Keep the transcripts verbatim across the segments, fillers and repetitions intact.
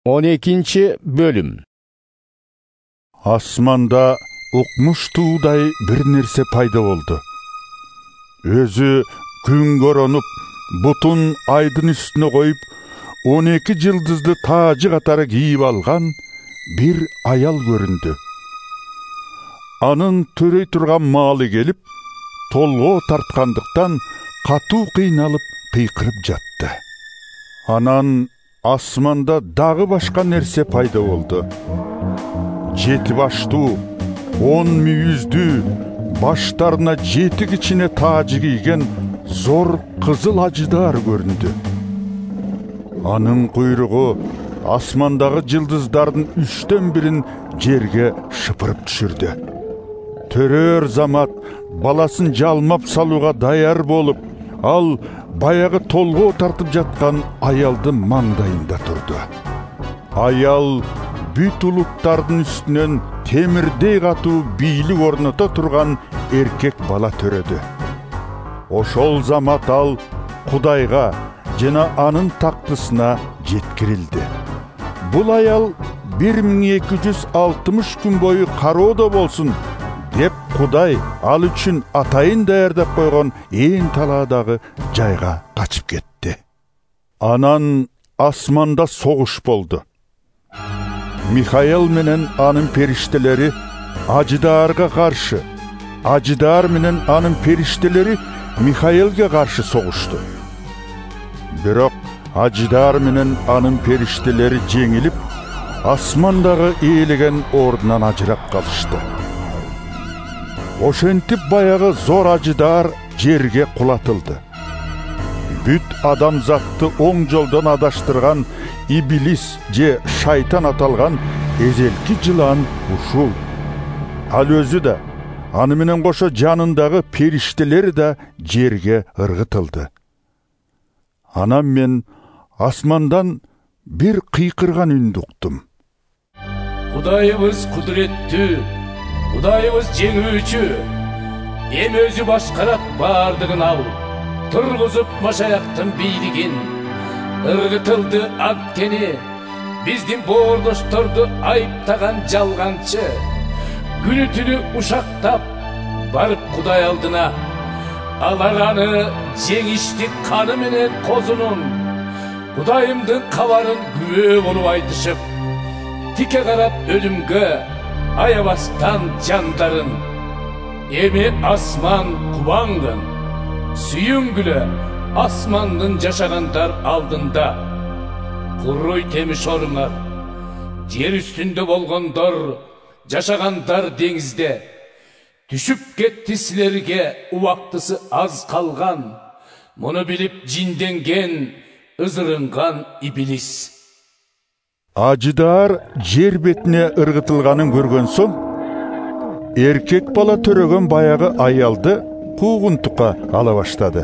он экинчи бөлүм. Асманда укмуштуудай бир нерсе пайда болду. Өзү күн коронуп, бутун айдын үстүнө коюп, он эки жылдызды таажы катары кийип алган бир аял көрүндү. Анын төрөй турган маалы келип, толгоо тарткандыктан катуу кыйналып кыйкырып жатты. Анан асманда дагы башка нерсе пайда болду. Жети баштуу, он мүйүздүү, баштарына жети кичине таажы кийген зор кызыл ажыдаар көрүндү. Анын куйругу асмандагы жылдыздардын үчтөн бирин жерге шыпырып түшүрдү. Төрөр замат баласын жалмап салууга даяр болуп, ал баягы толгоо тартып жаткан аялдын маңдайында турду. Аял бүт улуттардын үстүнөн темирдей катуу бийлик орното турган эркек бала төрөдү. Ошол замат ал Кудайга жана анын тактысына жеткирилди. Бул аял бир миң эки жүз алтымыш күн бою кароодо болсун деп Кудай ал үчүн атайын даярдап койгон ээн талаадагы жайга качып кетти. Анан асманда согуш болду. Михаил менен анын периштелери ажыдаарга каршы, ажыдаар менен анын периштелери Михаилге каршы согушту. Бирок ажыдаар менен анын периштелери жеңилип, асмандагы ээлеген ордунан ажырап калышты. Ошентип баягы зор ажыдаар жерге кулатылды. Бүт адамзатты оң жолдон адаштырган Иблис же шайтан аталган эзелки жылан ушул. Ал өзү да, аны менен кошо жанындагы периштелери да жерге ыргытылды. Анан мен асмандан бир кыйкырган үндү уктум. Кудайыбыз кудуреттүү, Кудайыбыз жеңүүчү, эми өзү башкарат баардыгын ал, тургузуп Машаяктын бийлигин. Ыргытылды анткени биздин боордошторду айыптаган жалганчы, күнү түнү ушактап барып Кудай алдына, алар аны жеңиштик каны менен козунун, Кудайымдын кабарын күбө болуп айтышып, тике карап өлүмгө аябастан жандарын. Эми асман кубаңгын, сүйүнгүлө асмандын жашагандар алдында. Курой темиш оруңар, жер үстүндө болгондор, жашагандар деңизде. Түшүп кетти силерге убактысы аз калган, муну билип жинденген, ызырынган Иблис. Ажыдаар жер бетине ыргытылганын көргөн соң, эркек бала төрөгөн баягы аялды куугунтукка ала баштады.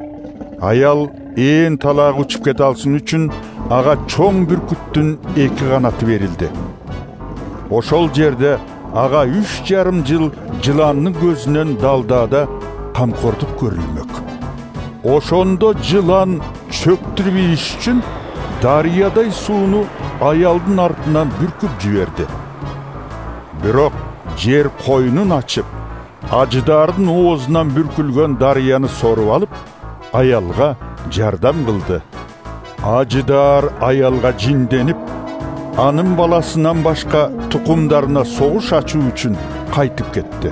Аял ээн талаага учуп кете алсын үчүн ага чоң бүркүттүн эки канаты берилди. Ошол жерде ага үч жарым жыл жыландын көзүнөн далдаада камкордук көрүлмөк. Ошондо жылан чөктүрүп ийиш үчүн дарыядай сууну аялдын артынан бүркүп жиберди. Бирок жер койнун ачып, ажыдаардын оозунан бүркүлгөн дарыяны соруп алып, аялга жардам кылды. Ажыдаар аялга жинденип, анын баласынан башка тукумдарына согуш ачуу үчүн кайтып кетти.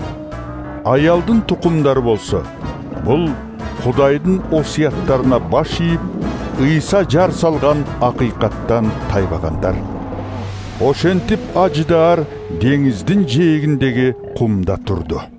Аялдын тукумдары болсо, бул Кудайдын осуяттарына баш ийип, ыйса жар салган акыйкаттан тайбагандар. Ошентип ажыдаар деңиздин жээгиндеги кумда турду.